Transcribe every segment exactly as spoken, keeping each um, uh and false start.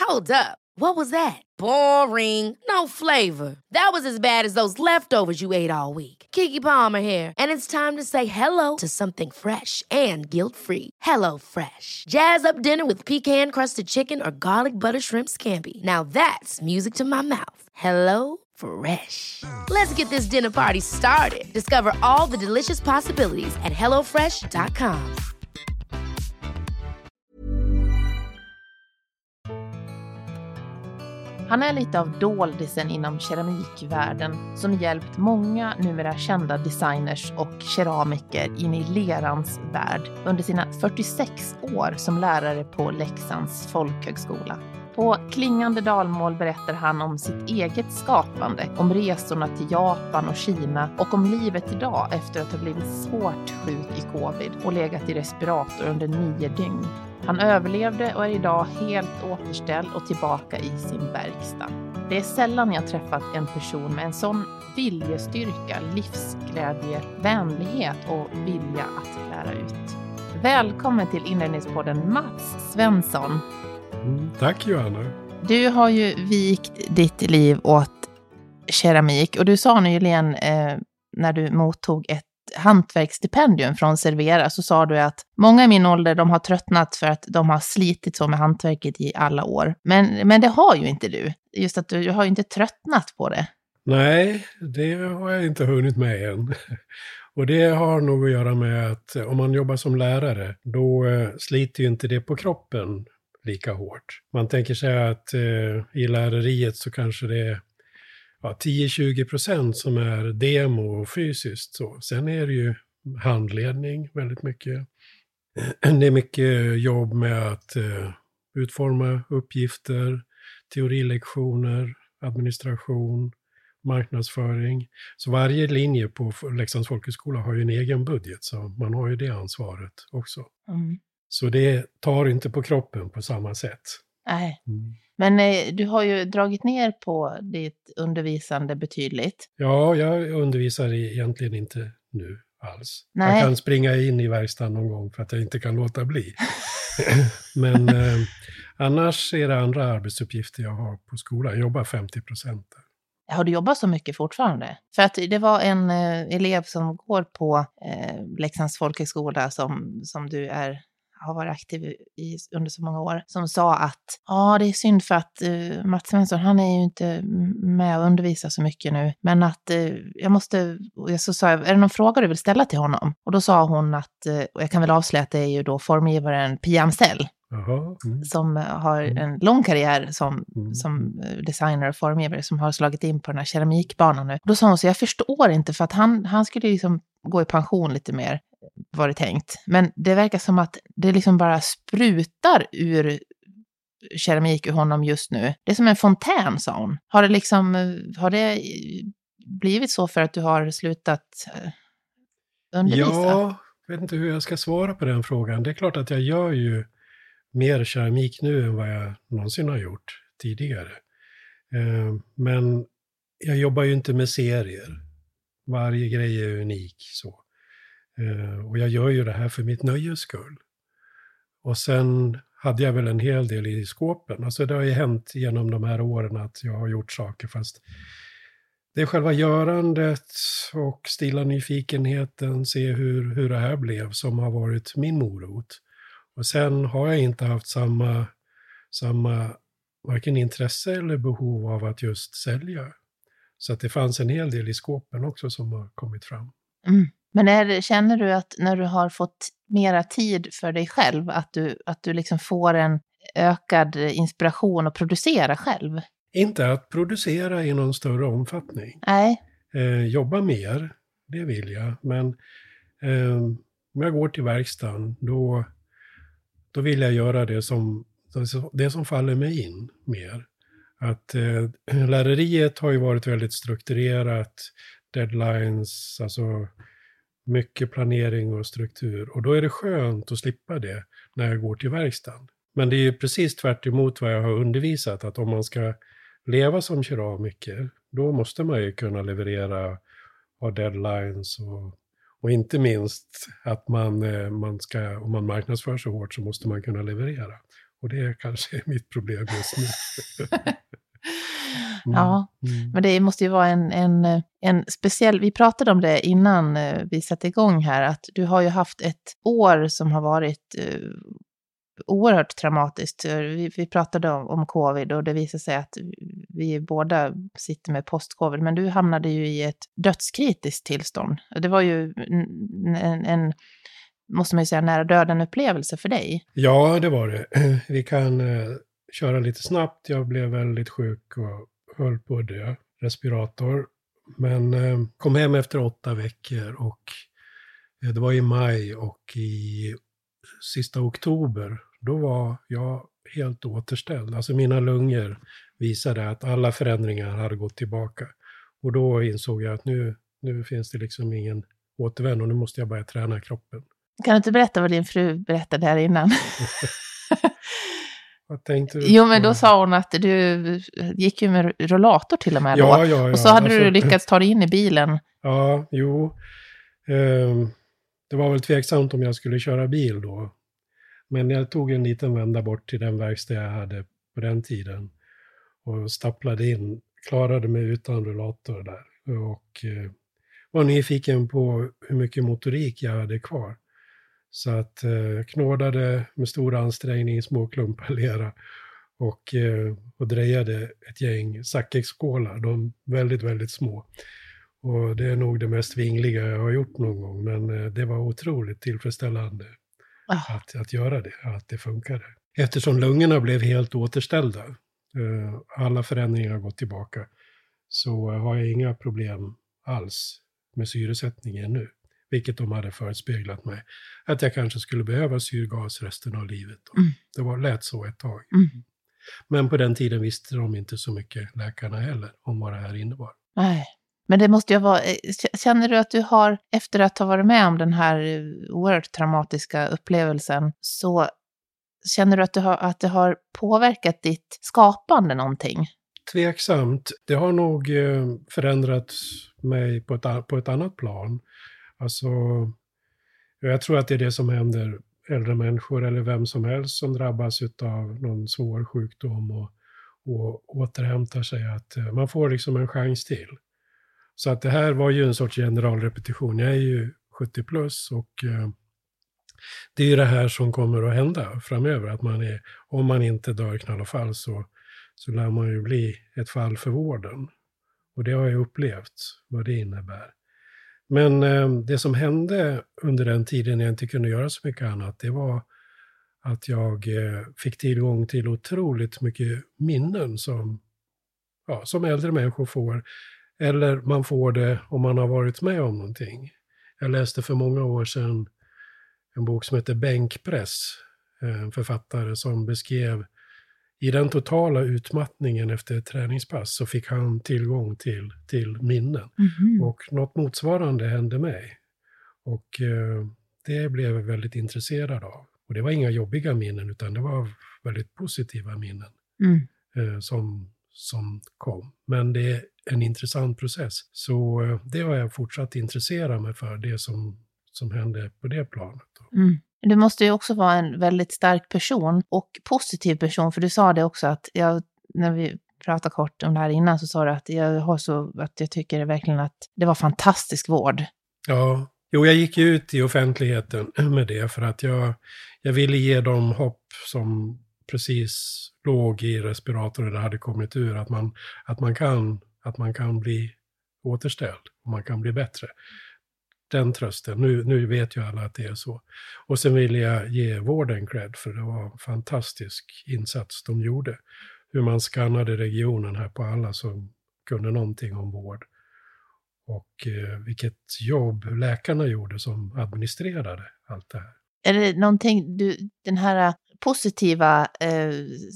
Hold up. What was that? Boring. No flavor. That was as bad as those leftovers you ate all week. Keke Palmer here, and it's time to say hello to something fresh and guilt-free. Hello Fresh. Jazz up dinner with pecan-crusted chicken or garlic butter shrimp scampi. Now that's music to my mouth. Hello Fresh. Let's get this dinner party started. Discover all the delicious possibilities at hello fresh dot com. Han är lite av doldisen inom keramikvärlden som hjälpt många numera kända designers och keramiker in i lerans värld under sina fyrtiosex år som lärare på Leksands folkhögskola. På klingande dalmål berättar han om sitt eget skapande, om resorna till Japan och Kina och om livet idag efter att ha blivit svårt sjuk i covid och legat i respirator under nio dygn. Han överlevde och är idag helt återställd och tillbaka i sin verkstad. Det är sällan jag träffat en person med en sån viljestyrka, livsglädje, vänlighet och vilja att lära ut. Välkommen till Inredningspodden Mats Svensson. Mm, tack Johanna. Du har ju vikt ditt liv åt keramik och du sa nyligen eh, när du mottog ett hantverksstipendium från Servera så sa du att många i min ålder de har tröttnat för att de har slitit så med hantverket i alla år. Men, men det har ju inte du. Just att du, du har ju inte tröttnat på det. Nej, det har jag inte hunnit med än. Och det har nog att göra med att om man jobbar som lärare då eh, sliter ju inte det på kroppen lika hårt. Man tänker sig att eh, i lärariet så kanske det är ja, tio till tjugo procent som är demo och fysiskt. Så. Sen är det ju handledning väldigt mycket. Det är mycket jobb med att eh, utforma uppgifter, teorilektioner, administration, marknadsföring. Så varje linje på Leksands folkhögskola har ju en egen budget så man har ju det ansvaret också. Mm. Så det tar inte på kroppen på samma sätt. Nej. Mm. Men eh, du har ju dragit ner på ditt undervisande betydligt. Ja, jag undervisar egentligen inte nu alls. Nej. Jag kan springa in i verkstaden någon gång för att jag inte kan låta bli. Men eh, annars är det andra arbetsuppgifter jag har på skolan. Jag jobbar femtio procent. Har du jobbat så mycket fortfarande? För att det var en eh, elev som går på eh, Leksands folkhögskola som, som du är... har varit aktiv i, under så många år, som sa att ja, det är synd för att uh, Mats Svensson, han är ju inte med och undervisar så mycket nu, men att uh, jag måste, och jag så sa jag, är det någon fråga du vill ställa till honom? Och då sa hon att, uh, och jag kan väl avslöja att det är ju då formgivaren Pia Amsell, mm. som uh, har en lång karriär som, mm. som uh, designer och formgivare som har slagit in på den här keramikbanan nu. Då sa hon så, jag förstår inte för att han, han skulle liksom gå i pension lite mer, var det tänkt. Men det verkar som att det liksom bara sprutar ur keramik ur honom just nu. Det är som en fontän, sa hon. Har det liksom, har det blivit så för att du har slutat undervisa? Ja, jag vet inte hur jag ska svara på den frågan. Det är klart att jag gör ju mer keramik nu än vad jag någonsin har gjort tidigare. Men jag jobbar ju inte med serier. Varje grej är unik så. Uh, och jag gör ju det här för mitt nöjes skull. Och sen hade jag väl en hel del i skåpen. Alltså det har ju hänt genom de här åren att jag har gjort saker. Fast det är själva görandet och stilla nyfikenheten, se hur, hur det här blev som har varit min morot. Och sen har jag inte haft samma, samma varken intresse eller behov av att just sälja. Så att det fanns en hel del i skåpen också som har kommit fram. Mm. Men är, känner du att när du har fått mera tid för dig själv, att du, att du liksom får en ökad inspiration att producera själv? Inte att producera i någon större omfattning. Nej. Eh, jobba mer, det vill jag. Men eh, om jag går till verkstaden, då, då vill jag göra det som, det som faller mig in mer. Att eh, lärariet har ju varit väldigt strukturerat, deadlines, alltså mycket planering och struktur. Och då är det skönt att slippa det när jag går till verkstaden. Men det är ju precis tvärt emot vad jag har undervisat, att om man ska leva som keramiker, då måste man ju kunna leverera, ha deadlines och, och inte minst att man, man ska, om man marknadsför så hårt så måste man kunna leverera. Och det kanske är mitt problem just nu. Mm. Ja, mm. Men det måste ju vara en, en, en speciell... Vi pratade om det innan vi satte igång här, att du har ju haft ett år som har varit uh, oerhört traumatiskt. Vi, vi pratade om, om covid och det visade sig att vi båda sitter med post-covid, men du hamnade ju i ett dödskritiskt tillstånd. Det var ju en, en, en måste man ju säga, nära döden upplevelse för dig. Ja, det var det. Vi kan uh, köra lite snabbt. Jag blev väldigt sjuk och höll på att dö, respirator. Men uh, kom hem efter åtta veckor och uh, det var i maj och i sista oktober, då var jag helt återställd. Alltså mina lungor visade att alla förändringar hade gått tillbaka. Och då insåg jag att nu, nu finns det liksom ingen återvändo och nu måste jag börja träna kroppen. Kan du inte berätta vad din fru berättade här innan? Vad tänkte du? Jo, men då sa hon att du gick ju med rollator till och med ja, då. Ja, ja. Och så hade alltså, du lyckats ta dig in i bilen. Ja, jo. Um, det var väl tveksamt om jag skulle köra bil då. Men jag tog en liten vända bort till den verkstad jag hade på den tiden. Och stapplade in, klarade mig utan rullator där. Och eh, var nyfiken på hur mycket motorik jag hade kvar. Så att eh, knådade med stor ansträngning små klumpar lera. Och, eh, och drejade ett gäng sackexskålar. De väldigt, väldigt små. Och det är nog det mest vingliga jag har gjort någon gång. Men eh, det var otroligt tillfredsställande. Oh. Att, att göra det, att det funkade. Eftersom lungorna blev helt återställda, eh, alla förändringar har gått tillbaka, så har jag inga problem alls med syresättningen nu. Vilket de hade förespeglat mig. Att jag kanske skulle behöva syrgas resten av livet. Mm. Det var lät så ett tag. Mm. Men på den tiden visste de inte så mycket, läkarna heller, om vad det här innebar. Nej. Men det måste ju vara, känner du att du har, efter att ha varit med om den här oerhört traumatiska upplevelsen, så känner du att, du har, att det har påverkat ditt skapande någonting? Tveksamt. Det har nog förändrat mig på ett, på ett annat plan. Alltså, jag tror att det är det som händer äldre människor eller vem som helst som drabbas av någon svår sjukdom och, och återhämtar sig. Att man får liksom en chans till. Så att det här var ju en sorts generalrepetition. Jag är ju sjuttio plus och eh, det är ju det här som kommer att hända framöver. Att man är, om man inte dör knall och fall så, så lär man ju bli ett fall för vården. Och det har jag upplevt, vad det innebär. Men eh, det som hände under den tiden jag inte kunde göra så mycket annat, det var att jag eh, fick tillgång till otroligt mycket minnen som, ja, som äldre människor får. Eller man får det om man har varit med om någonting. Jag läste för många år sedan en bok som heter Bänkpress. En författare som beskrev i den totala utmattningen efter ett träningspass så fick han tillgång till, till minnen. Mm-hmm. Och något motsvarande hände mig. Och eh, det blev jag väldigt intresserad av. Och det var inga jobbiga minnen utan det var väldigt positiva minnen mm. eh, som, som kom. Men det är en intressant process. Så eh, det har jag fortsatt intressera mig för, det som, som hände på det planet. Mm. Du måste ju också vara en väldigt stark person och positiv person, för du sa det också att jag, när vi pratade kort om det här innan så sa du att jag har så att jag tycker verkligen att det var fantastisk vård. Ja, jo jag gick ju ut i offentligheten med det för att jag, jag ville ge dem hopp som precis låg i respiratorn eller hade kommit ur, att man, att man, kan, att man kan bli återställd och man kan bli bättre. Den trösten. Nu, nu vet ju alla att det är så. Och sen vill jag ge vården cred för det var en fantastisk insats de gjorde. Hur man skannade regionen här på alla som kunde någonting om vård. Och eh, vilket jobb läkarna gjorde som administrerade allt det här. Är det någonting, du, den här positiva eh,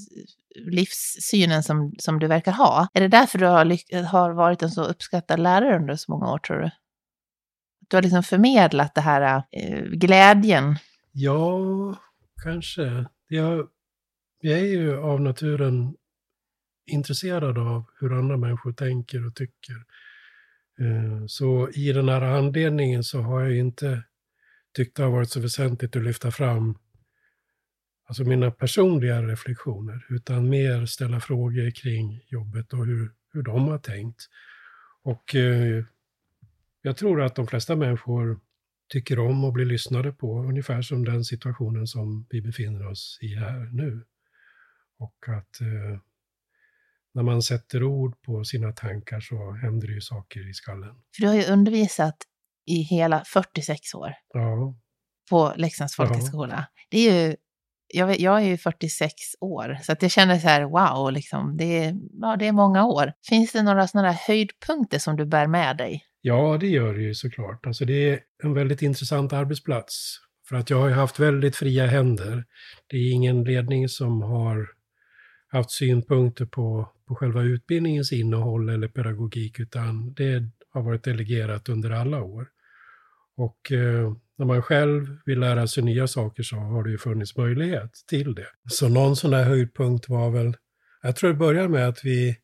livssynen som, som du verkar ha, är det därför du har, har varit en så uppskattad lärare under så många år, tror du? Du har liksom förmedlat det här eh, glädjen. Ja, kanske. Jag, jag är ju av naturen intresserad av hur andra människor tänker och tycker. Eh, så i den här anledningen så har jag inte tyckt det har varit så väsentligt att lyfta fram alltså mina personliga reflektioner, utan mer ställa frågor kring jobbet och hur, hur de har tänkt. Och eh, jag tror att de flesta människor tycker om att bli lyssnade på, ungefär som den situationen som vi befinner oss i här nu. Och att eh, när man sätter ord på sina tankar så händer det ju saker i skallen. För du har ju undervisat i hela fyrtiosex år Ja. på Leksands folkhögskola. Ja. Det är ju, jag, jag är ju fyrtiosex år, så att jag känner så här, wow, liksom, det, är, ja, det är många år. Finns det några sådana här höjdpunkter som du bär med dig? Ja, det gör det ju såklart. Alltså det är en väldigt intressant arbetsplats. För att jag har ju haft väldigt fria händer. Det är ingen ledning som har haft synpunkter på, på själva utbildningens innehåll eller pedagogik, utan det har varit delegerat under alla år. Och eh, när man själv vill lära sig nya saker så har det ju funnits möjlighet till det. Så någon sån där höjdpunkt var väl, jag tror det började med att vi,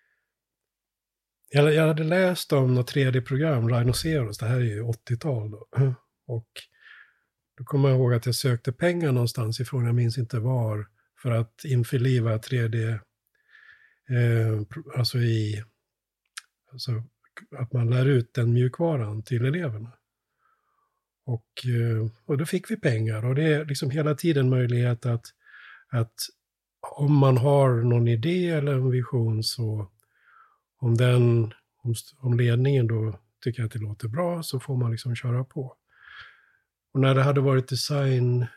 jag, jag hade läst om något tre D-program, Rhinoceros, det här är ju åttiotal då. Och då kommer jag ihåg att jag sökte pengar någonstans ifrån, jag minns inte var, för att införliva tre D, eh, alltså i, alltså att man lär ut den mjukvaran till eleverna. Och, och då fick vi pengar, och det är liksom hela tiden möjlighet att, att om man har någon idé eller en vision, så om, den, om, om ledningen då tycker att det låter bra, så får man liksom köra på. Och när det hade varit design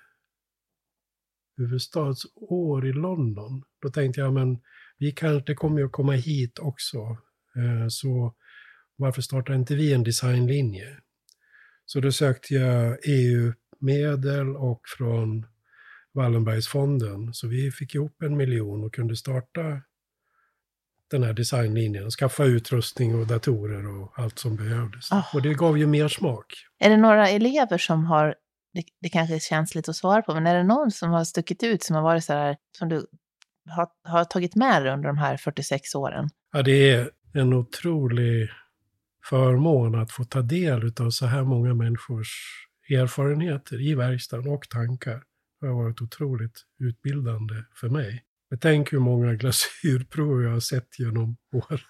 huvudstadsår i London, då tänkte jag, men vi kan, det kommer ju att komma hit också, så varför startar inte vi en designlinje? Så då sökte jag E U-medel och från Wallenbergsfonden. Så vi fick ihop en miljon och kunde starta den här designlinjen. Skaffa utrustning och datorer och allt som behövdes. Oh. Och det gav ju mer smak. Är det några elever som har, det, det kanske är känsligt att svara på, men är det någon som har stuckit ut, som har varit så här, som du har, har tagit med dig under de här fyrtiosex åren? Ja, det är en otrolig förmån att få ta del av så här många människors erfarenheter i verkstaden och tankar. Det har varit otroligt utbildande för mig. Jag tänker hur många glasyrprov jag har sett genom åren.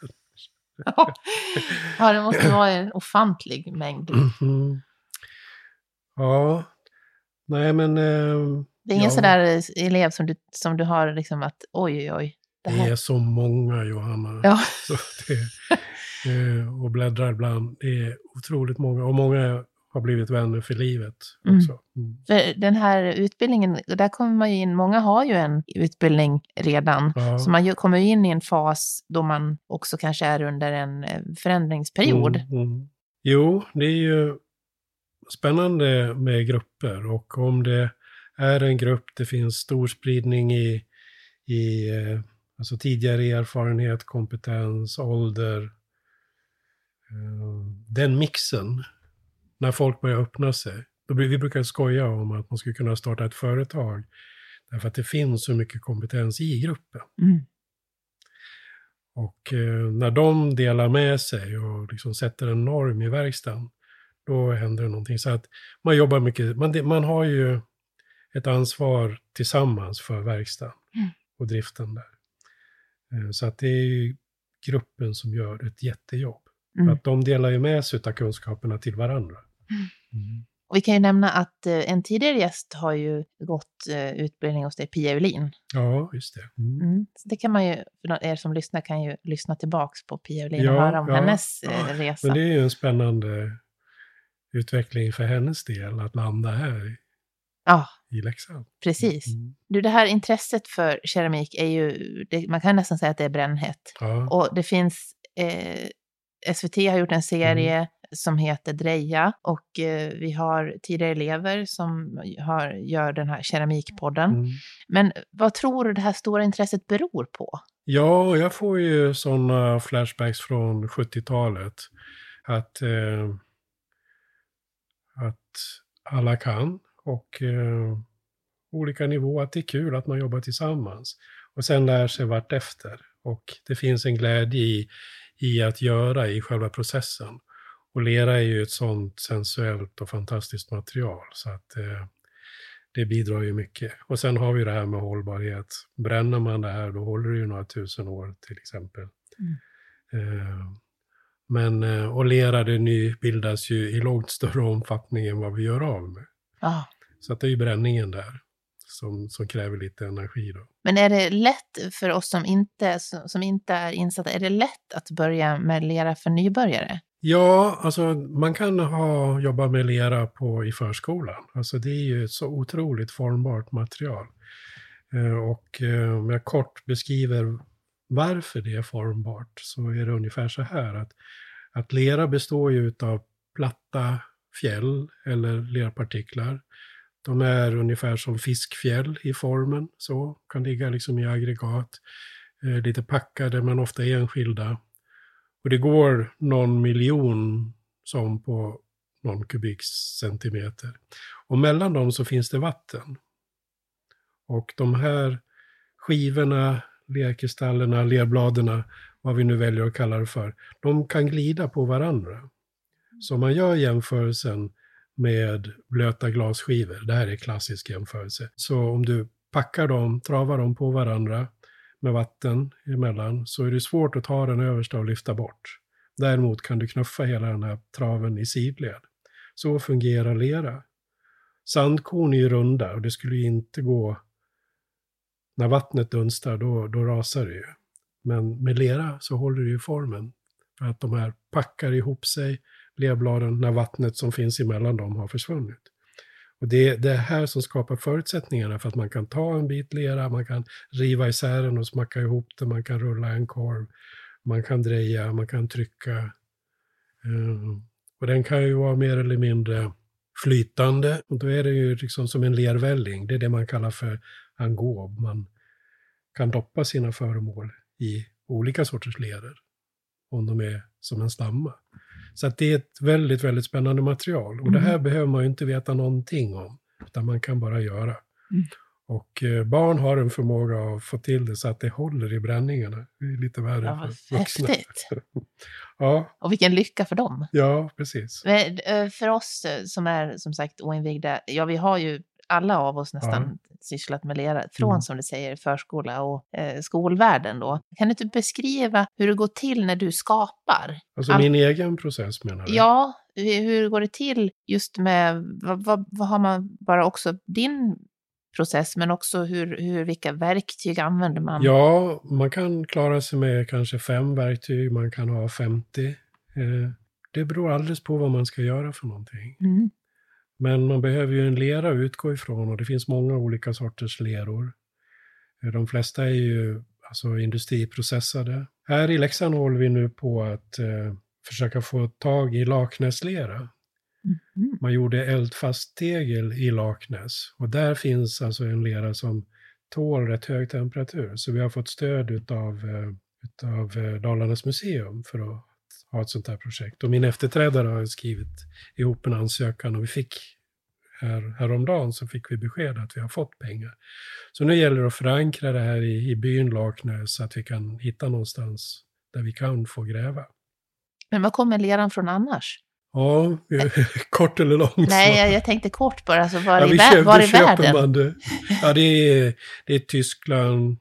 Ja, det måste vara en ofantlig mängd. Mm-hmm. Ja, nej men... Eh, det är ingen ja. sådär elev som du, som du har liksom att oj, oj, oj. Det, det är så många, Johanna. Ja. Så det, eh, och bläddrar ibland. Det är otroligt många. Och många har blivit vänner för livet också. Mm. Mm. För den här utbildningen, där kommer man ju in, många har ju en utbildning redan. Ja. Så man ju, kommer ju in i en fas då man också kanske är under en förändringsperiod. Mm, mm. Jo, det är ju spännande med grupper. Och om det är en grupp, det finns stor spridning i, i alltså tidigare erfarenhet, kompetens, ålder. Den mixen, när folk börjar öppna sig. Då vi brukar skoja om att man skulle kunna starta ett företag. Därför att det finns så mycket kompetens i gruppen. Mm. Och eh, när de delar med sig och liksom sätter en norm i verkstaden, då händer det någonting. Så att man jobbar mycket, man, man har ju ett ansvar tillsammans för verkstaden mm. och driften där. Eh, så att det är ju gruppen som gör ett jättejobb. Mm. För att de delar ju med sig av kunskaperna till varandra. Mm. Och vi kan ju nämna att eh, en tidigare gäst har ju gått eh, utbildning hos dig, Pia Uhlin. Ja, just det. Mm. Mm. Så det kan man ju, för er som lyssnar kan ju lyssna tillbaks på Pia Uhlin ja, och höra om ja, hennes eh, ja. resa. Men det är ju en spännande utveckling för hennes del att landa här ja. i Leksand. Precis. Mm. Du, det här intresset för keramik är ju, det, man kan nästan säga att det är brännhett. Ja. Och det finns, eh, S V T har gjort en serie mm. som heter Dreja, och eh, vi har tidigare elever som har, gör den här keramikpodden. Mm. Men vad tror du det här stora intresset beror på? Ja, jag får ju sådana flashbacks från sjuttiotalet att, eh, att alla kan och eh, olika nivåer, att det är kul att man jobbar tillsammans och sen lär sig vart efter, och det finns en glädje i, i att göra i själva processen. Och lera är ju ett sånt sensuellt och fantastiskt material. Så att eh, det bidrar ju mycket. Och sen har vi det här med hållbarhet. Bränner man det här, då håller det ju några tusen år till exempel. Mm. Eh, men eh, och lera, det nybildas ju i långt större omfattning än vad vi gör av med. Ah. Så att det är ju bränningen där som, som kräver lite energi då. Men är det lätt för oss som inte, som inte är insatta, är det lätt att börja med lera för nybörjare? Ja, alltså man kan ha, jobba med lera på, i förskolan. Alltså det är ju ett så otroligt formbart material. Eh, och eh, om jag kort beskriver varför det är formbart så är det ungefär så här att, att lera består ju av platta fjäll eller lerpartiklar. De är ungefär som fiskfjäll i formen, så kan ligga liksom i aggregat, eh, lite packade men ofta enskilda. Och det går någon miljon som på någon kubikcentimeter. Och mellan dem så finns det vatten. Och de här skivorna, lerkristallerna, lerbladerna, vad vi nu väljer att kalla det för, de kan glida på varandra. Så man gör jämförelsen med blöta glasskivor. Det här är klassisk jämförelse. Så om du packar dem, travar dem på varandra med vatten emellan, så är det svårt att ta den översta och lyfta bort. Däremot kan du knuffa hela den här traven i sidled. Så fungerar lera. Sandkorn är ju runda och det skulle ju inte gå, när vattnet dunstar då, då rasar det ju. Men med lera så håller det ju formen. För att de här packar ihop sig, lerbladen, när vattnet som finns emellan dem har försvunnit. Och det är det här som skapar förutsättningarna för att man kan ta en bit lera, man kan riva isär den och smacka ihop det, man kan rulla en korv, man kan dreja, man kan trycka. Uh, och den kan ju vara mer eller mindre flytande. Och då är det ju liksom som en lervälling, det är det man kallar för angob. Man kan doppa sina föremål i olika sorters leror om de är som en stamma. Så att det är ett väldigt, väldigt spännande material. Och mm. det här behöver man ju inte veta någonting om, utan man kan bara göra. Mm. Och eh, barn har en förmåga att få till det så att det håller i bränningarna. Det är lite värre ja, för vuxna. Häftigt. Ja. Och vilken lycka för dem. Ja, precis. Men, för oss som är som sagt oinvigda, ja vi har ju alla av oss nästan ja. sysslat med lera från mm. som du säger förskola och eh, skolvärlden då. Kan du inte beskriva hur det går till när du skapar? Alltså All... min egen process menar du? Ja, hur går det till just med, vad, vad, vad har man, bara också din process, men också hur, hur, vilka verktyg använder man? Ja, man kan klara sig med kanske fem verktyg, man kan ha femtio. Eh, det beror alldeles på vad man ska göra för någonting. Mm. Men man behöver ju en lera att utgå ifrån och det finns många olika sorters leror. De flesta är ju alltså industriprocessade. Här i Leksand håller vi nu på att eh, försöka få tag i laknäslera. Mm. Man gjorde eldfast tegel i Laknäs och där finns alltså en lera som tål rätt hög temperatur. Så vi har fått stöd utav, eh, utav eh, Dalarnas museum för att ha ett sånt här projekt. Och min efterträdare har skrivit ihop en ansökan och vi fick här, häromdagen så fick vi besked att vi har fått pengar. Så nu gäller det att förankra det här i, i byn Laknäs så att vi kan hitta någonstans där vi kan få gräva. Men vad kommer leran från annars? Ja, kort eller långt. Nej, jag, jag tänkte kort bara. Alltså var, ja, i, vä- köp, var i världen? Man det. Ja, det är, det är Tyskland.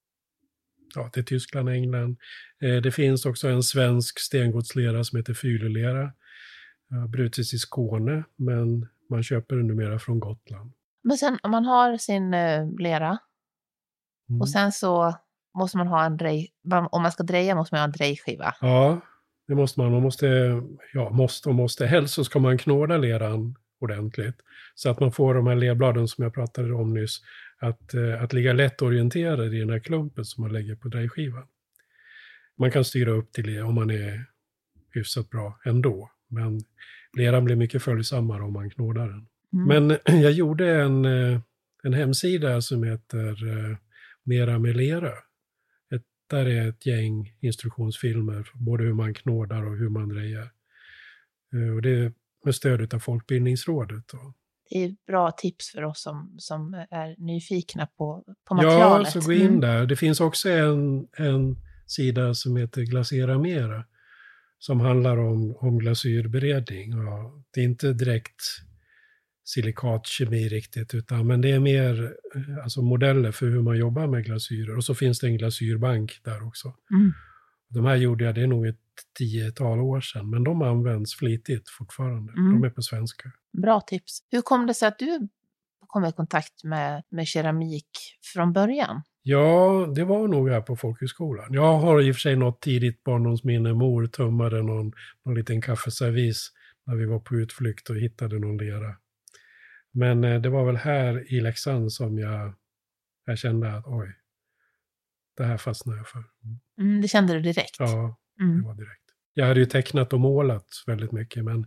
Ja, det är Tyskland, England. Eh, det finns också en svensk stengodslera som heter Fylelera. Ja, brutits i Skåne, men man köper den numera från Gotland. Men sen om man har sin uh, lera mm. och sen så måste man ha en drej, om man ska dreja måste man ha en drejskiva. Ja, det måste man. Man måste, ja, måste och måste. Helst så ska man knåda leran ordentligt så att man får de här lerbladen som jag pratade om nyss att, att ligga lätt orienterad i den här klumpen som man lägger på drejskivan. Man kan styra upp till det om man är hyfsat bra ändå. Men leran blir mycket följsammare om man knådar den. Mm. Men jag gjorde en, en hemsida som heter Mera med lera. Ett, där är ett gäng instruktionsfilmer. Både hur man knådar och hur man drejar. Och det är med stöd av Folkbildningsrådet då. Det är bra tips för oss som, som är nyfikna på, på materialet. Ja, så gå in där. Det finns också en, en sida som heter Glasera Mera. Som handlar om, om glasyrberedning. Och det är inte direkt silikatkemi riktigt, utan men det är mer alltså modeller för hur man jobbar med glasyrer. Och så finns det en glasyrbank där också. Mm. De här gjorde jag, det är nog ett tiotal år sedan, men de används flitigt fortfarande. Mm. De är på svenska. Bra tips. Hur kom det sig att du kom i kontakt med, med keramik från början? Ja, det var nog här på folkhögskolan. Jag har i och för sig något tidigt barndomsminne. Mor tummade någon, någon liten kaffeservis när vi var på utflykt och hittade någon lera. Men eh, det var väl här i Leksand som jag, jag kände att oj, det här fastnade jag för. Mm, det kände du direkt? Ja, mm. det var direkt. Jag hade ju tecknat och målat väldigt mycket, men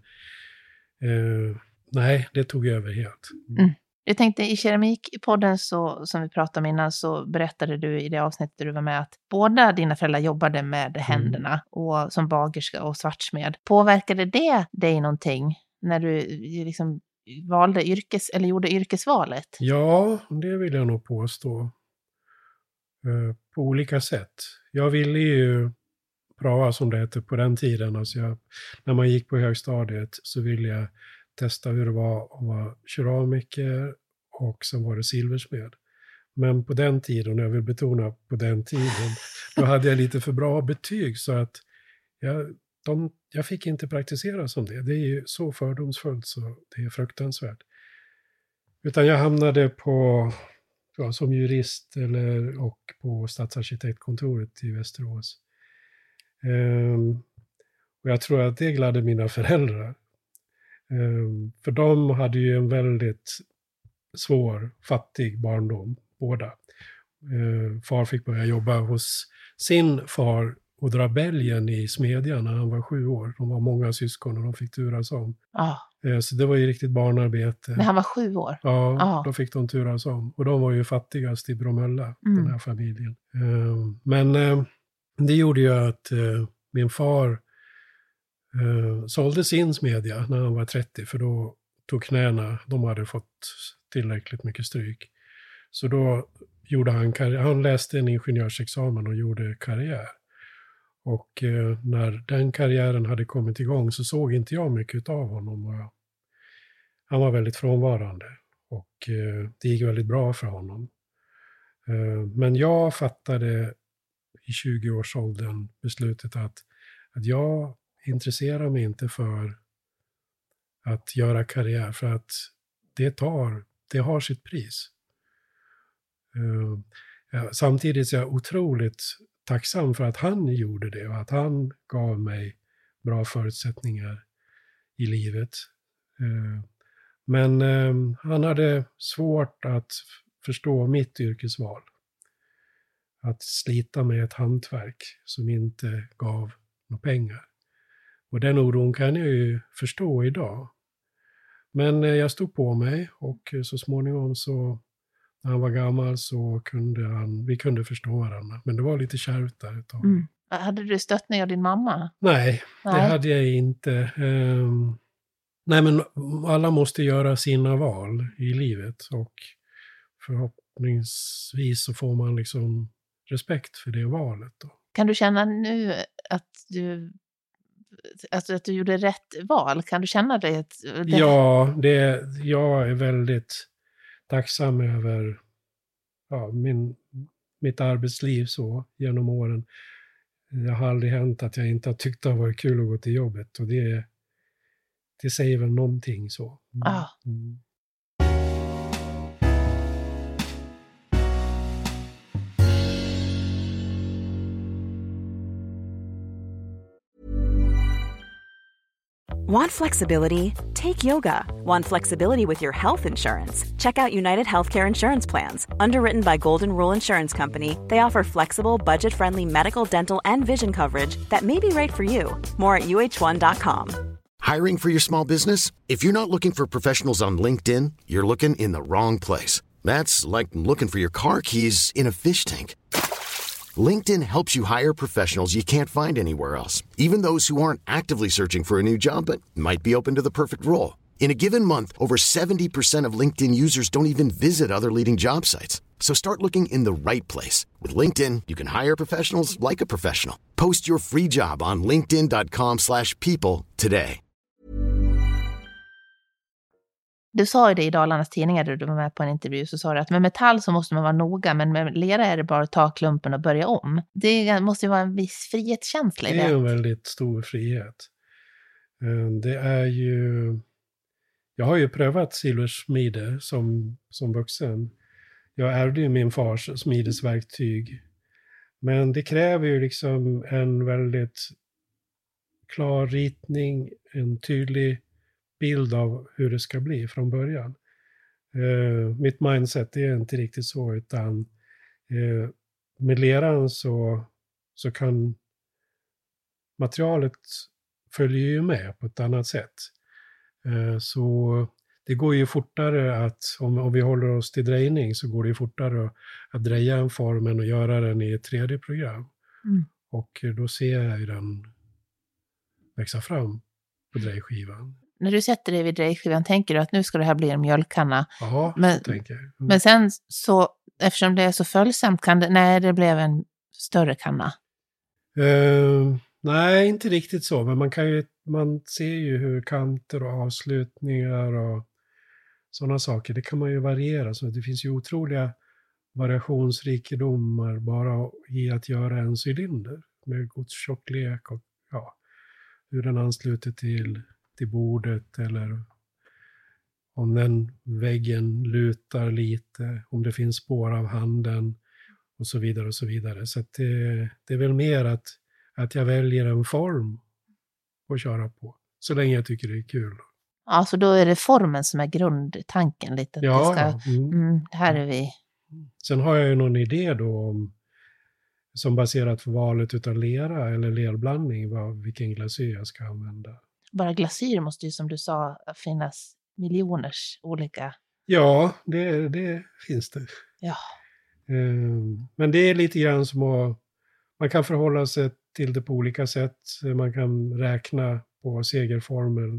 eh, nej, det tog över helt. Mm. Jag tänkte i keramikpodden så, som vi pratade om innan, så berättade du i det avsnittet där du var med att båda dina föräldrar jobbade med händerna mm. och som bagerska och svartsmed. Påverkade det dig någonting när du liksom valde yrkes eller gjorde yrkesvalet? Ja, det vill jag nog påstå. Eh, på olika sätt. Jag ville ju prava, som det hette på den tiden. Alltså jag, när man gick på högstadiet så ville jag testa hur det var att vara keramiker och sen var det silversmed. Men på den tiden, och jag vill betona på den tiden, då hade jag lite för bra betyg så att jag, de, jag fick inte praktisera som det. Det är ju så fördomsfullt så det är fruktansvärt. Utan jag hamnade på, ja, som jurist eller, och på stadsarkitektkontoret i Västerås. Um, och jag tror att det gladde mina föräldrar. Um, för de hade ju en väldigt svår, fattig barndom, båda. Uh, far fick börja jobba hos sin far och dra bälgen i smedjan när han var sju år. De var många syskon och de fick turas om. Ah. Uh, så det var ju riktigt barnarbete. När han var sju år? Ja, ah. då fick de turas om. Och de var ju fattigast i Bromölla, mm. den här familjen. Uh, men uh, det gjorde ju att uh, min far Uh, sålde sin smedja när han var trettio, för då tog knäna, de hade fått tillräckligt mycket stryk. Så då gjorde han karriär, han läste en ingenjörsexamen och gjorde karriär. Och uh, när den karriären hade kommit igång så såg inte jag mycket av honom. Och han var väldigt frånvarande och uh, det gick väldigt bra för honom. Uh, men jag fattade i tjugo-årsåldern beslutet att, att jag intresserar mig inte för att göra karriär, för att det tar, det har sitt pris. Uh, ja, samtidigt är jag otroligt tacksam för att han gjorde det och att han gav mig bra förutsättningar i livet. Uh, men uh, han hade svårt att förstå mitt yrkesval. Att slita med ett hantverk som inte gav några pengar. Och den oron kan jag ju förstå idag. Men jag stod på mig och så småningom så, när han var gammal så kunde han, vi kunde förstå varandra. Men det var lite kärvt där ett tag. Mm. Hade du stöttning av din mamma? Nej, Nej. det hade jag inte. Um, nej, men alla måste göra sina val i livet och förhoppningsvis så får man liksom respekt för det valet då. Kan du känna nu att du Alltså att du gjorde rätt val? Kan du känna det? det... Ja, det, jag är väldigt tacksam över ja, min, mitt arbetsliv så genom åren. Det har aldrig hänt att jag inte har tyckt det har varit kul att gå till jobbet. Och det, det säger väl någonting så. Mm. Ah. Mm. Want flexibility? Take yoga. Want flexibility with your health insurance? Check out United Healthcare Insurance Plans. Underwritten by Golden Rule Insurance Company, they offer flexible, budget-friendly medical, dental, and vision coverage that may be right for you. More at U H one dot com. Hiring for your small business? If you're not looking for professionals on LinkedIn, you're looking in the wrong place. That's like looking for your car keys in a fish tank. LinkedIn helps you hire professionals you can't find anywhere else, even those who aren't actively searching for a new job but might be open to the perfect role. In a given month, over seventy percent of LinkedIn users don't even visit other leading job sites. So start looking in the right place. With LinkedIn, you can hire professionals like a professional. Post your free job on linkedin dot com slash people today. Du sa ju det i Dalarnas tidningar där du var med på en intervju, så sa du att med metall så måste man vara noga, men med lera är det bara att ta klumpen och börja om. Det måste ju vara en viss frihetskänsla i det. Det är en väldigt stor frihet. Det är ju... Jag har ju prövat silversmide som, som vuxen. Jag ärvde ju min fars smidesverktyg. Men det kräver ju liksom en väldigt klar ritning, en tydlig bild av hur det ska bli från början. Uh, mitt mindset är inte riktigt så, utan uh, med leran så, så kan materialet följa ju med på ett annat sätt. Uh, så det går ju fortare att, om, om vi håller oss till drejning, så går det ju fortare att, att dreja en form än att göra den i ett tre D-program. Mm. Och då ser jag ju den växa fram på drejskivan. När du sätter dig vid drejskivan, tänker du att nu ska det här bli en mjölkkanna? Ja, men, så tänker jag. Mm. Men sen så, eftersom det är så följsamt, kan det, nej, det blev en större kanna? Uh, nej, inte riktigt så. Men man, kan ju, man ser ju hur kanter och avslutningar och sådana saker, det kan man ju variera. Så det finns ju otroliga variationsrikedomar bara i att göra en cylinder med godstjocklek och ja, hur den ansluter till, till bordet, eller om den väggen lutar lite, om det finns spår av handen och så vidare och så vidare. Så att det, det är väl mer att, att jag väljer en form att köra på, så länge jag tycker det är kul. Ja, så då är det formen som är grundtanken lite. Att ja, det ska, mm. Mm, här är vi. Sen har jag ju någon idé då om, som baserat på valet utav lera eller lerblandning, vad, vilken glasyr jag ska använda. Bara glasyr måste ju, som du sa, finnas miljoners olika. Ja, det, det finns det. Ja. Um, men det är lite grann som att man kan förhålla sig till det på olika sätt. Man kan räkna på segerformel.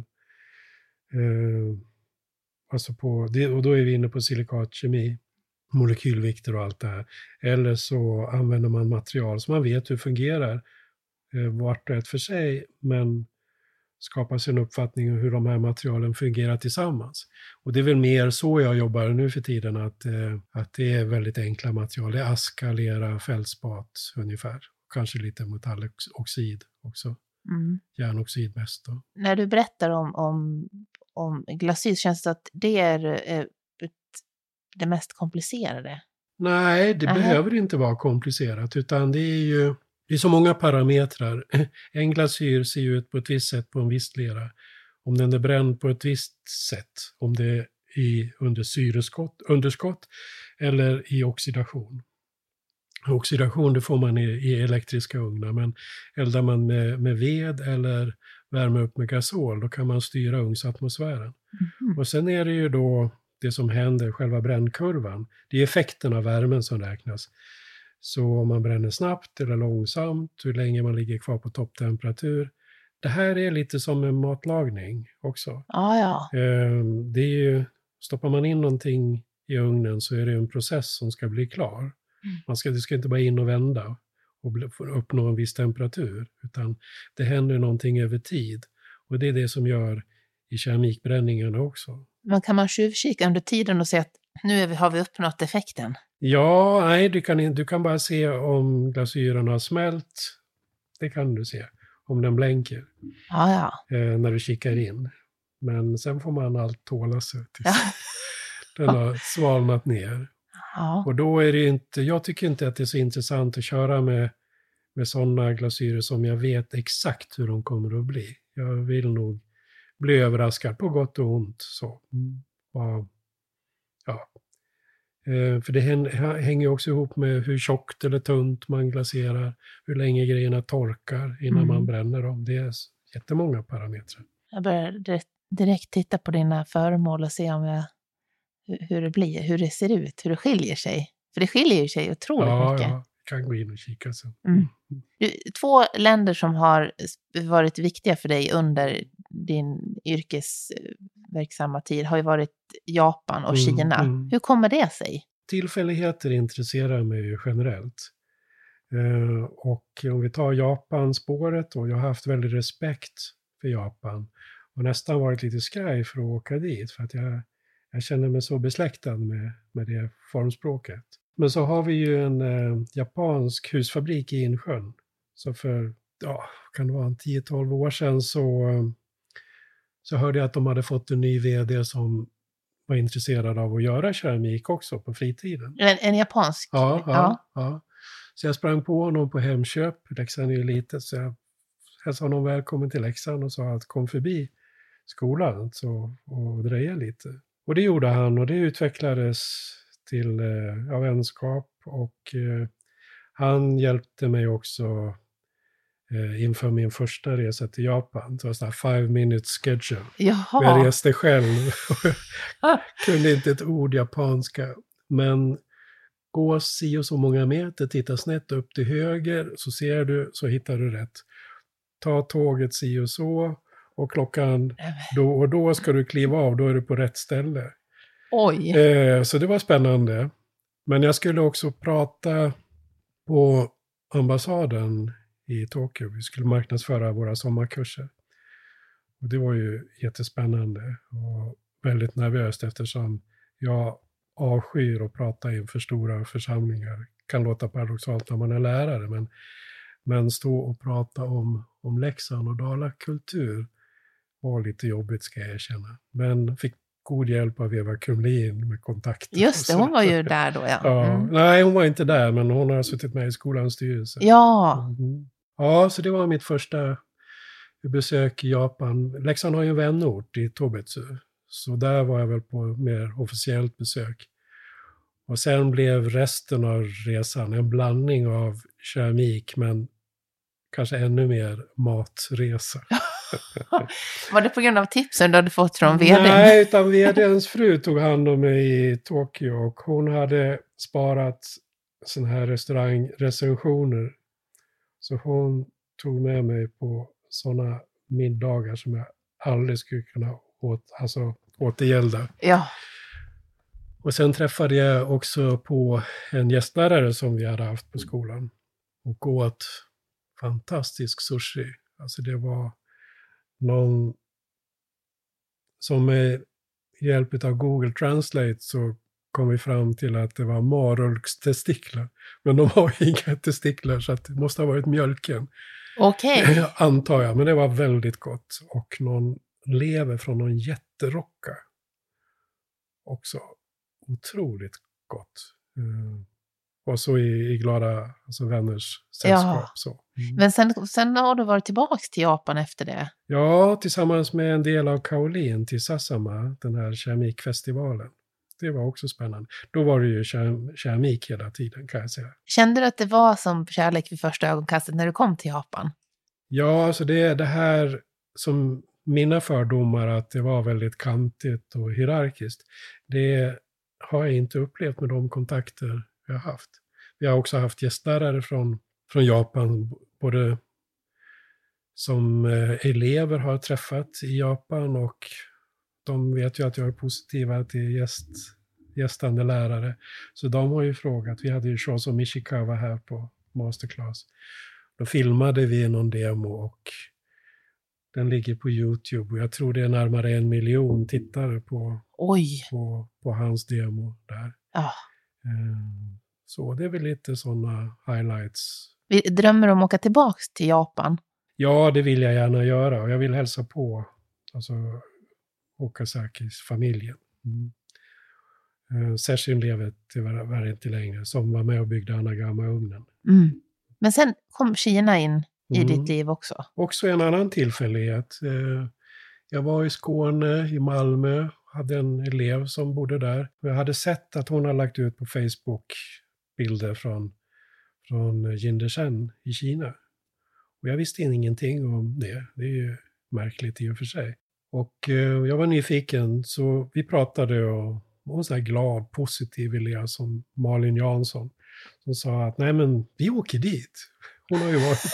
Uh, alltså på, det, och då är vi inne på silikatkemi, molekylvikter och allt det här. Eller så använder man material som man vet hur fungerar uh, vart och ett för sig, men skapar sig en uppfattning om hur de här materialen fungerar tillsammans. Och det är väl mer så jag jobbar nu för tiden, att, uh, att det är väldigt enkla material. Det är aska, lera, fältspat ungefär. Kanske lite metalloxid också. Mm. Järnoxid mest då. När du berättar om, om, om glasyr, känns det att det är eh, det mest komplicerade? Nej, det Aha. behöver inte vara komplicerat, utan det är ju det är så många parametrar. En glasyr ser ut på ett visst sätt på en viss lera. Om den är bränd på ett visst sätt, om det är i, under syreskott, underskott eller i oxidation. Oxidation, det får man i, i elektriska ugnar, men eldar man med, med ved eller värmer upp med gasol, då kan man styra ugnsatmosfären. Mm. Och sen är det ju då det som händer, själva brännkurvan. Det är effekten av värmen som räknas. Så om man bränner snabbt eller långsamt, hur länge man ligger kvar på topptemperatur. Det här är lite som en matlagning också. Ah, ja. Det är ju, stoppar man in någonting i ugnen så är det en process som ska bli klar. Mm. Man ska, det ska inte bara in och vända och bli, uppnå en viss temperatur, utan det händer någonting över tid. Och det är det som gör i keramikbränningarna också. Men kan man tjuvkika under tiden och se att nu är vi, har vi uppnått effekten? Ja, nej, du kan, du kan bara se om glasyren har smält. Det kan du se, om den blänker. Ah, ja. eh, när du kikar in. Men sen får man allt tåla sig tills ja. den har svalnat ner. Ja. Och då är det inte, jag tycker inte att det är så intressant att köra med, med sådana glasyrer som jag vet exakt hur de kommer att bli. Jag vill nog bli överraskad på gott och ont. Så. Och, ja. Eh, för det hänger också ihop med hur tjockt eller tunt man glaserar, hur länge grejerna torkar innan mm. man bränner dem. Det är jättemånga parametrar. Jag börjar direkt titta på dina föremål och se om jag, hur det blir, hur det ser ut, hur det skiljer sig. För det skiljer ju sig otroligt ja, mycket. Ja, kan gå in och kika sen. Mm. Två länder som har varit viktiga för dig under din yrkesverksamma tid har ju varit Japan och mm, Kina. Mm. Hur kommer det sig? Tillfälligheter intresserar mig generellt. Eh, och om vi tar Japan-spåret, och jag har haft väldigt respekt för Japan och nästan varit lite skraj för att åka dit, för att jag, jag känner mig så besläktad med, med det formspråket. Men så har vi ju en eh, japansk husfabrik i Insjön. Så för, ja, kan det vara en tio tolv år sedan så, så hörde jag att de hade fått en ny vd som var intresserad av att göra keramik också på fritiden. En, en japansk? Ja, ja, ja. ja. Så jag sprang på honom på Hemköp. Leksand är ju litet, så jag hälsade honom välkommen till Leksand och sa att kom förbi skolan så, och dreja lite. Och det gjorde han och det utvecklades till eh, ja, vänskap och eh, han hjälpte mig också eh, inför min första resa till Japan. Det var sån här five minute schedule. Jaha. Jag reste själv och kunde inte ett ord japanska. Men gå si och så många meter, titta snett upp till höger så ser du, så hittar du rätt. Ta tåget si och så och klockan då och då ska du kliva av, då är du på rätt ställe. Oj. Eh, så det var spännande. Men jag skulle också prata på ambassaden i Tokyo. Vi skulle marknadsföra våra sommarkurser. Och det var ju jättespännande och väldigt nervöst eftersom jag avskyr att prata inför stora församlingar. Kan låta paradoxalt när man är lärare, men, men stå och prata om, om Leksand och Dalakultur var lite jobbigt, ska jag erkänna. Men fick god hjälp av Eva Kumlin med kontakter. Just det, hon var ju där då, ja. ja Mm. Nej, hon var inte där, men hon har suttit med i skolans styrelse. Ja. Mm. Ja, så det var mitt första besök i Japan. Leksand har ju en vänort i Tobetsu. Så där var jag väl på mer officiellt besök. Och sen blev resten av resan en blandning av keramik, men kanske ännu mer matresa. Var det på grund av tipsen du hade fått från vdn? Nej, utan vdns fru tog hand om mig i Tokyo och hon hade sparat såna här restaurangrecensioner. Så hon tog med mig på sådana middagar som jag aldrig skulle kunna åt, alltså, återgälda. Ja. Och sen träffade jag också på en gästlärare som vi hade haft på skolan. Och åt fantastisk sushi. Alltså det var någon som med hjälp av Google Translate så kom vi fram till att det var marulkstestiklar. Men de har inga testiklar så att det måste ha varit mjölken. Okej. Okay. Antar jag, men det var väldigt gott. Och någon lever från någon jätterocka. Också otroligt gott. Mm. Och så i, i glada alltså vänners sällskap. Ja. Så. Mm. Men sen, sen har du varit tillbaka till Japan efter det? Ja, tillsammans med en del av Kaolin till Sassama, den här keramikfestivalen. Det var också spännande. Då var det ju ker- keramik hela tiden, kan jag säga. Kände du att det var som kärlek vid första ögonkastet när du kom till Japan? Ja, alltså det är det här som mina fördomar att det var väldigt kantigt och hierarkiskt. Det har jag inte upplevt med de kontakter jag har haft. Vi har också haft gästlärare från, från Japan, både som eh, elever har träffat i Japan och de vet ju att jag är positiva till gäst, gästande lärare. Så de har ju frågat, vi hade ju Shozo Mishikawa här på masterclass. Då filmade vi någon demo och den ligger på YouTube och jag tror det är närmare en miljon tittare på, Oj. på, på hans demo där. Ja. Så det är väl lite sådana highlights. Vi drömmer om att åka tillbaka till Japan. Ja, det vill jag gärna göra och jag vill hälsa på alltså, Okazakis familjen. Mm. Särskilt lever tyvärr inte längre, som var med och byggde Anagama-ugnen. Mm. Men sen kom Kina in i Mm. ditt liv också. Också en annan tillfällighet. Jag var i Skåne, i Malmö, hade en elev som bodde där. Jag hade sett att hon har lagt ut på Facebook bilder från, från Jindershan i Kina. Och jag visste ingenting om det. Det är ju märkligt i och för sig. Och jag var nyfiken så vi pratade och hon var en sån här glad, positiv elev som Malin Jansson. Som sa att nej men vi åker dit. Hon har ju varit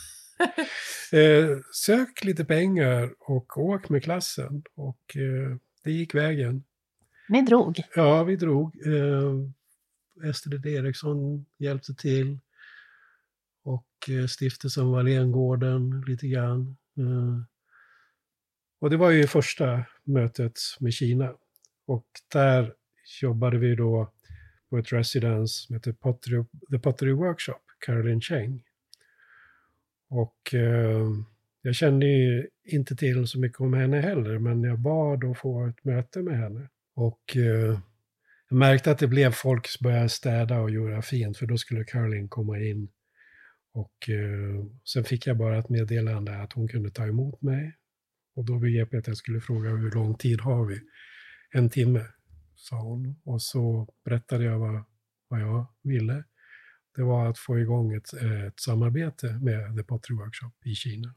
eh, sök lite pengar och åk med klassen. Och eh, det gick vägen. Ni drog? Ja, vi drog. Eh, Estrid Eriksson hjälpte till. Och eh, stiftelsen Wallengården lite grann. Eh, och det var ju första mötet med Kina. Och där jobbade vi då på ett residence som heter Pottery, The Pottery Workshop, Caroline Cheng. Och eh, jag kände ju inte till så mycket om henne heller, men jag bad att få ett möte med henne. Och eh, jag märkte att det blev folk som började städa och göra fint, för då skulle Caroline komma in. Och eh, sen fick jag bara ett meddelande att hon kunde ta emot mig. Och då begrep jag att jag skulle fråga hur lång tid har vi? En timme, sa hon. Och så berättade jag vad, vad jag ville. Det var att få igång ett, ett samarbete med The Pottery Workshop i Kina.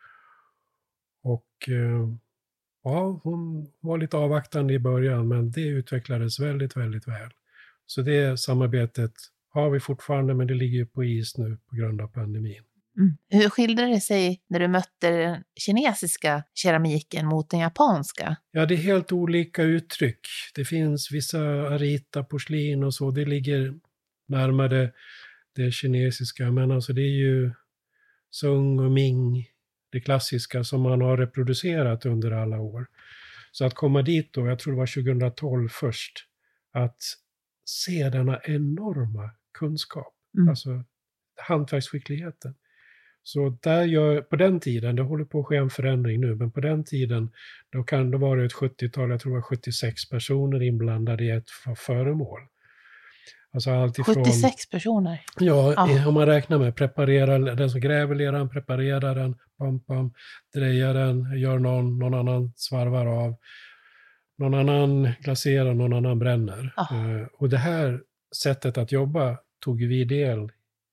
Och eh, ja, hon var lite avvaktande i början, men det utvecklades väldigt, väldigt väl. Så det samarbetet har vi fortfarande, men det ligger ju på is nu på grund av pandemin. Mm. Hur skiljer det sig när du mötte den kinesiska keramiken mot den japanska? Ja, det är helt olika uttryck. Det finns vissa arita, porslin och så. Det ligger närmare det kinesiska. Men alltså det är ju Sung och Ming, det klassiska som man har reproducerat under alla år. Så att komma dit då, jag tror det var tjugohundratolv först, att se denna enorma kunskap. Mm. Alltså hantverksskickligheten. Så där gör, på den tiden, det håller på att ske en förändring nu, men på den tiden då kan det vara ett sjuttiotal, jag tror det var sjuttiosex personer inblandade i ett föremål. Alltså allt ifrån, sjuttiosex personer? Ja, ah. om man räknar med preparera, den som gräver leran, preparerar den, pam, pam, drejar den, gör någon, någon annan svarvar av, någon annan glaserar, någon annan bränner. Ah. Uh, och det här sättet att jobba tog vi del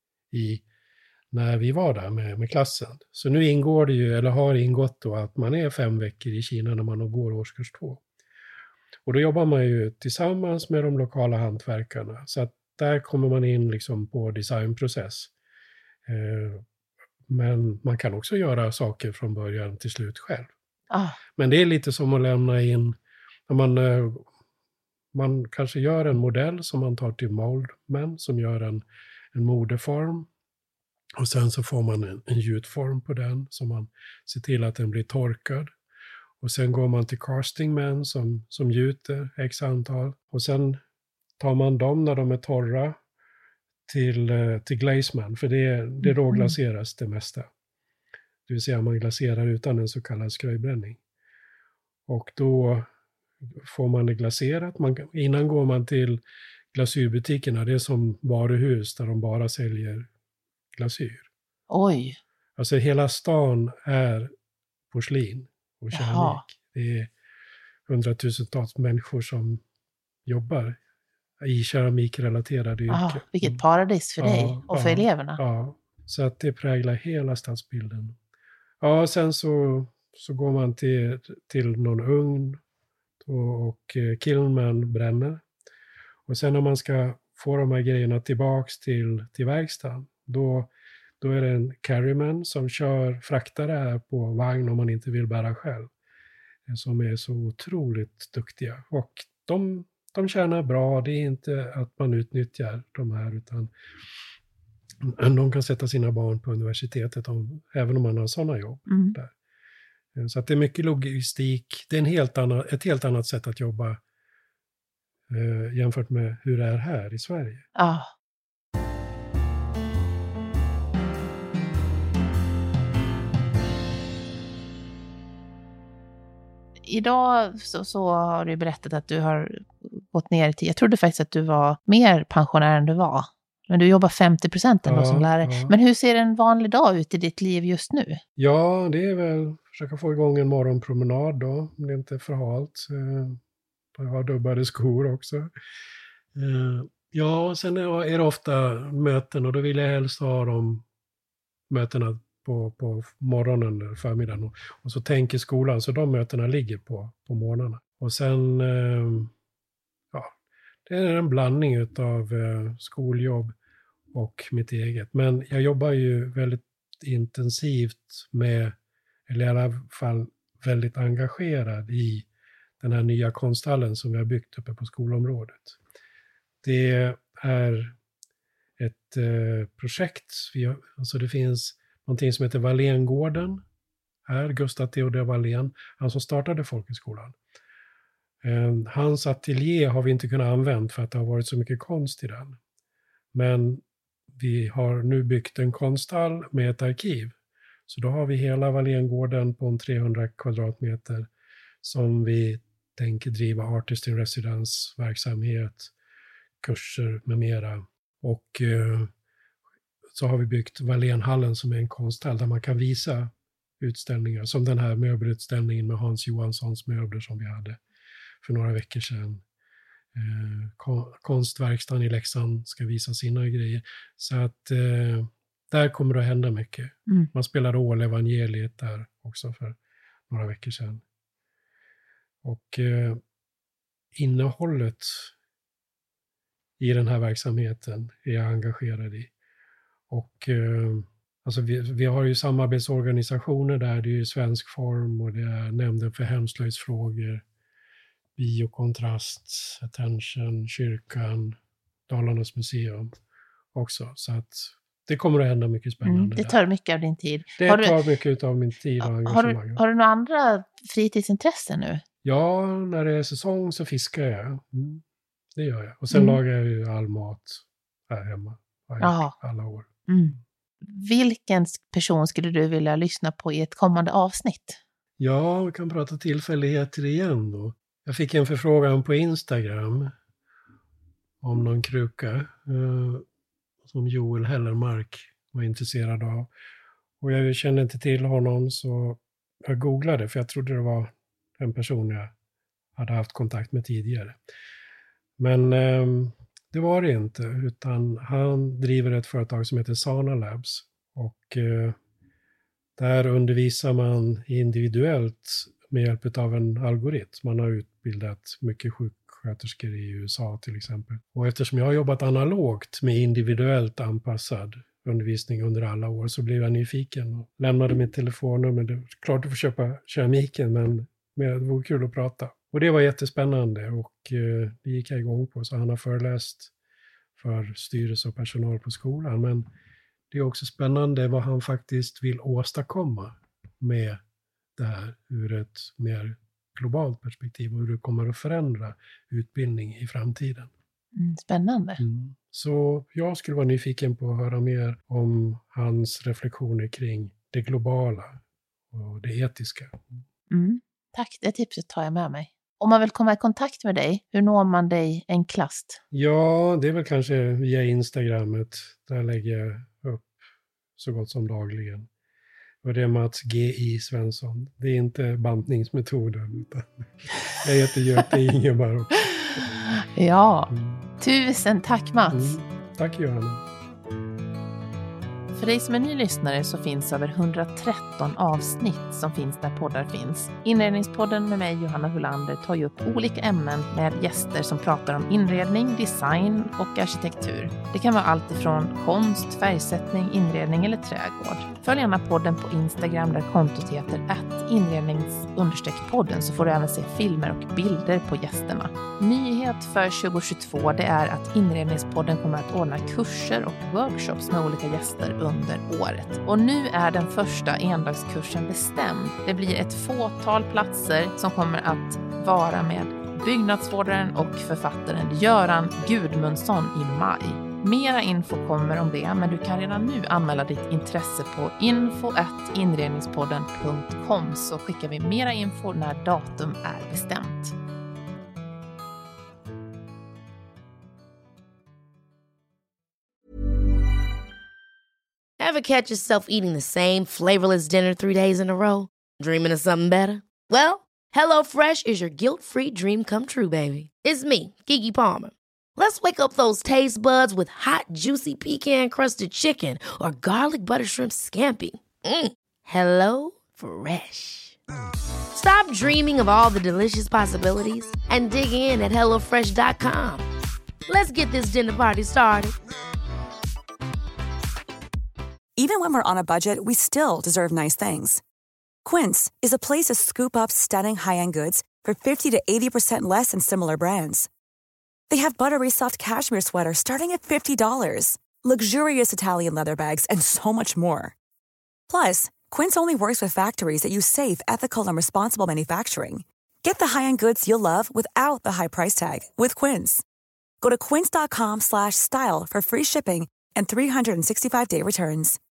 i när vi var där med, med klassen. Så nu ingår det ju, eller har ingått då, att man är fem veckor i Kina när man går årskurs två. Och då jobbar man ju tillsammans med de lokala hantverkarna. Så att där kommer man in liksom på designprocess. Eh, men man kan också göra saker från början till slut själv. Ah. Men det är lite som att lämna in, när man, eh, man kanske gör en modell som man tar till moldman, som gör en, en modeform. Och sen så får man en, en gjutform på den, som man ser till att den blir torkad. Och sen går man till castingman som, som gjuter x antal. Och sen tar man dem när de är torra till, till glazeman, för det, det råglaseras det mesta. Det vill säga man glaserar utan en så kallad skröjbränning. Och då får man det glaserat. Man, innan går man till glasyrbutikerna, det är som varuhus där de bara säljer glasyr. Oj. Alltså hela stan är porslin och keramik. Jaha. Det är hundratusentals människor som jobbar i keramikrelaterade yrken. Ah, vilket paradis för dig ja, och för ja, eleverna. Ja, så att det präglar hela stadsbilden. Ja, sen så, så går man till, till någon ugn och, och kilnman bränner. Och sen när man ska få de här grejerna tillbaks till, till verkstaden, Då, då är det en carryman som kör, fraktar det här på vagn om man inte vill bära själv. Som är så otroligt duktiga. Och de, de tjänar bra, det är inte att man utnyttjar de här, utan de kan sätta sina barn på universitetet om, även om man har sådana jobb. Mm. Där. Så att det är mycket logistik, det är en helt annan, ett helt annat sätt att jobba eh, jämfört med hur det är här i Sverige. Ja. Idag så, så har du berättat att du har gått ner till, jag trodde faktiskt att du var mer pensionär än du var. Men du jobbar femtio procent ändå ja, som lärare. Ja. Men hur ser en vanlig dag ut i ditt liv just nu? Ja, det är väl försöka få igång en morgonpromenad då. Det är inte för halt. Jag har dubbade skor också. Ja, sen är det ofta möten och då vill jag helst ha de mötena på, på morgonen eller förmiddagen. Och, och så tänker skolan, så de mötena ligger på, på morgnarna. Och sen, eh, ja, det är en blandning av eh, skoljobb och mitt eget. Men jag jobbar ju väldigt intensivt med, eller i alla fall väldigt engagerad i den här nya konsthallen som vi har byggt uppe på skolområdet. Det är ett eh, projekt, vi har, alltså det finns någonting som heter Wallengården. Här, Gustav Theodor Wallén, han som startade folkhögskolan. Eh, hans ateljé har vi inte kunnat använda för att det har varit så mycket konst i den. Men vi har nu byggt en konsthall med ett arkiv. Så då har vi hela Wallengården på en trehundra kvadratmeter som vi tänker driva Artist in Residence-verksamhet, kurser med mera. Och eh, så har vi byggt Wallenhallen som är en konsthall där man kan visa utställningar. Som den här möbelutställningen med Hans Johanssons möbler som vi hade för några veckor sedan. Eh, kon- konstverkstan i Leksand ska visa sina grejer. Så att eh, där kommer det att hända mycket. Mm. Man spelade Ål-evangeliet där också för några veckor sedan. Och eh, innehållet i den här verksamheten är jag engagerad i. Och eh, alltså vi, vi har ju samarbetsorganisationer där, det är ju Svensk Form och det är Nämnden för hemslöjdsfrågor, Biokontrast, Attention, Kyrkan, Dalarnas museum också. Så att det kommer att hända mycket spännande. Mm, det tar där. mycket av din tid. Det har tar du, mycket av min tid och har engagemang. du, har du några andra fritidsintressen nu? Ja, när det är säsong så fiskar jag. Mm, det gör jag. Och sen Mm. lagar jag ju all mat här hemma. Har jag Jaha. gjort alla år. Mm. Vilken person skulle du vilja lyssna på i ett kommande avsnitt? Ja, vi kan prata tillfälligheter igen då. Jag fick en förfrågan på Instagram om någon kruka eh, som Joel Hellermark var intresserad av. Och jag kände inte till honom så jag googlade för jag trodde det var en person jag hade haft kontakt med tidigare. Men eh, det var det inte, utan han driver ett företag som heter Sana Labs. Och eh, där undervisar man individuellt med hjälp av en algoritm. Man har utbildat mycket sjuksköterskor i U S A till exempel. Och eftersom jag har jobbat analogt med individuellt anpassad undervisning under alla år så blev jag nyfiken och lämnade mitt telefonnummer. Det är klart du får köpa keramiken men det vore kul att prata. Och det var jättespännande och eh, det gick jag igång på. Så han har föreläst för styrelse och personal på skolan. Men det är också spännande vad han faktiskt vill åstadkomma med det här ur ett mer globalt perspektiv och hur det kommer att förändra utbildning i framtiden. Mm, spännande. Mm. Så jag skulle vara nyfiken på att höra mer om hans reflektioner kring det globala och det etiska. Mm. Tack, det tipset tar jag med mig. Om man vill komma i kontakt med dig, hur når man dig enklast? Ja, det är väl kanske via Instagrammet. Där lägger jag upp så gott som dagligen. Och det är Mats G I Svensson. Det är inte bantningsmetoden. Utan jag heter Göte Ingeborg också. Ja, Mm. tusen tack Mats. Mm. Tack Johanna. För dig som är ny lyssnare så finns över hundratretton avsnitt som finns där poddar finns. Inredningspodden med mig Johanna Hulander tar ju upp olika ämnen med gäster som pratar om inredning, design och arkitektur. Det kan vara allt ifrån konst, färgsättning, inredning eller trädgård. Följ gärna podden på Instagram där kontot heter at inrednings-podden så får du även se filmer och bilder på gästerna. Nyhet för tjugo tjugotvå det är att Inredningspodden kommer att ordna kurser och workshops med olika gäster under året. Och nu är den första endagskursen bestämd. Det blir ett fåtal platser som kommer att vara med byggnadsvårdaren och författaren Göran Gudmundsson i maj. Mera info kommer om det, men du kan redan nu anmäla ditt intresse på info at inredningspodden punkt com så skickar vi mera info när datum är bestämt. Ever catch yourself eating the same flavorless dinner three days in a row? Dreaming of something better? Well, HelloFresh is your guilt-free dream come true, baby. It's me, Keke Palmer. Let's wake up those taste buds with hot, juicy pecan-crusted chicken or garlic butter shrimp scampi. Mm. Hello Fresh. Stop dreaming of all the delicious possibilities and dig in at hello fresh dot com. Let's get this dinner party started. Even when we're on a budget, we still deserve nice things. Quince is a place to scoop up stunning high-end goods for fifty to eighty percent less than similar brands. They have buttery soft cashmere sweaters starting at fifty dollars, luxurious Italian leather bags, and so much more. Plus, Quince only works with factories that use safe, ethical, and responsible manufacturing. Get the high-end goods you'll love without the high price tag with Quince. Go to quince.com slash style for free shipping and three sixty-five day returns.